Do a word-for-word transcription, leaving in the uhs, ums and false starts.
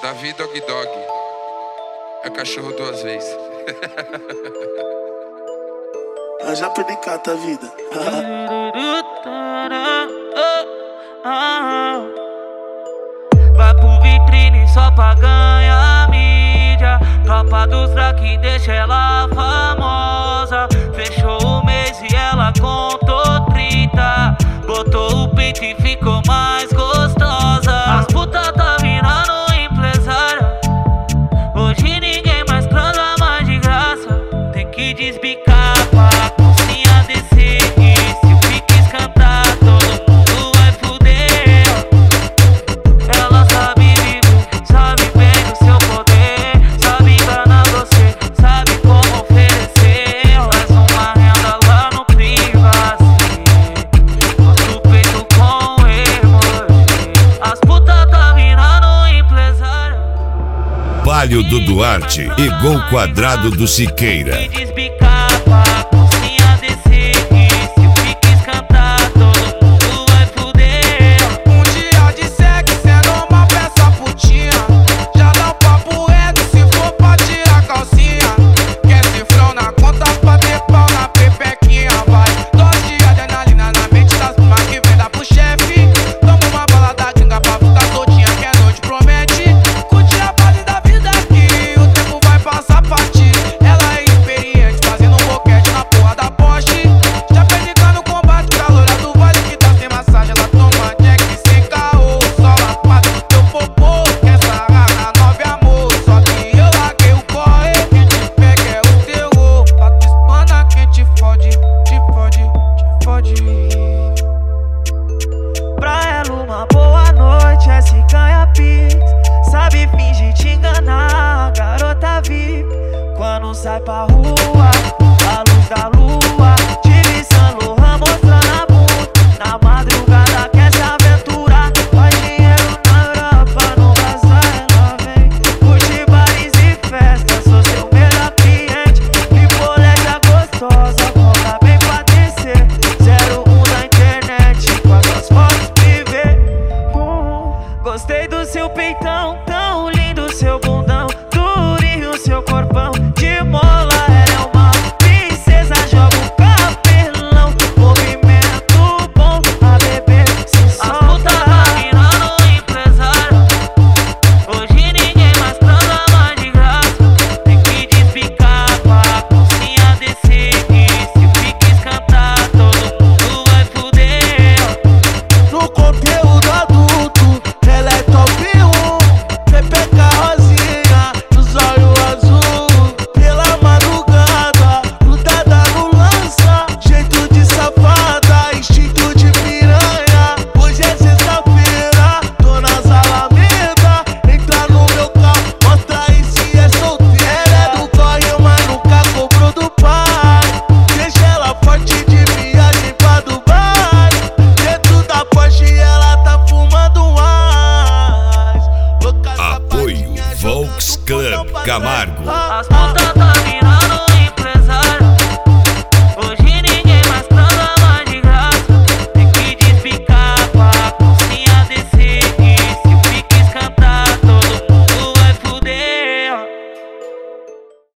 Davi Dog Dog. É cachorro duas vezes. Eu já perdi cata a vida. Vai pro vitrine só pra ganhar mídia. Tropa dos crack deixa ela famosa. Fechou o mês e ela contou trinta. Botou o peito e ficou mais gostosa. As putas tá virando empresária. Hoje ninguém mais transa mais de graça. Tem que desbicar pra cozinha descer. E se o Pix cantar, todo mundo vai fuder. Ela sabe viver, sabe bem o seu poder. Sabe enganar você, sabe como oferecer. Faz uma renda lá no Privacy. Mostra o peito com emoji. As putas tá virando empresária. Palio do Duarte e Gol Quadrado do Siqueira. E desbicar pra cozinha descer. E se o Pix cantar, todo mundo vai fuder. Um dia de sexo é normal pra essa putinha. Já dá um papo reto se for pra tirar calcinha. Quer cifrão na conta pra ter pau na pepequinha. Vai, dose de adrenalina na mente das primas que vem dar pro chefe. Toma uma bala da gringa pra ficar soltinha que a noite promete. Curte a base da vida que o tempo vai passar pra ti. Ela é experiente fazendo um boquete na porra da Porsche. Já perdida no combate, calor do vale que dá sem massagem. Ela toma jack sem caô, só lapada no teu popô. Quer sarrar na nove amor, só que eu larguei o corre. Quem te pega é o terror. Pra tu espana quem te fode, te fode, te fode. Pra ela uma boa noite é se ganha pix. Sabe fingir te enganar, garota V I P. Quando sai pra rua, a luz da lua, de Saint Laurent mostrando a bunda. Na madrugada quer se aventurar, faz dinheiro na Europa, no Brasil ela vem. Curte bares e festas, sou seu melhor cliente. Tripolete gostosa, cobra bem pra descer. Zero um da internet, com as suas fotos privê. Hum, gostei do seu peitão, tão lindo seu bundão. Durinho seu corpão, de moto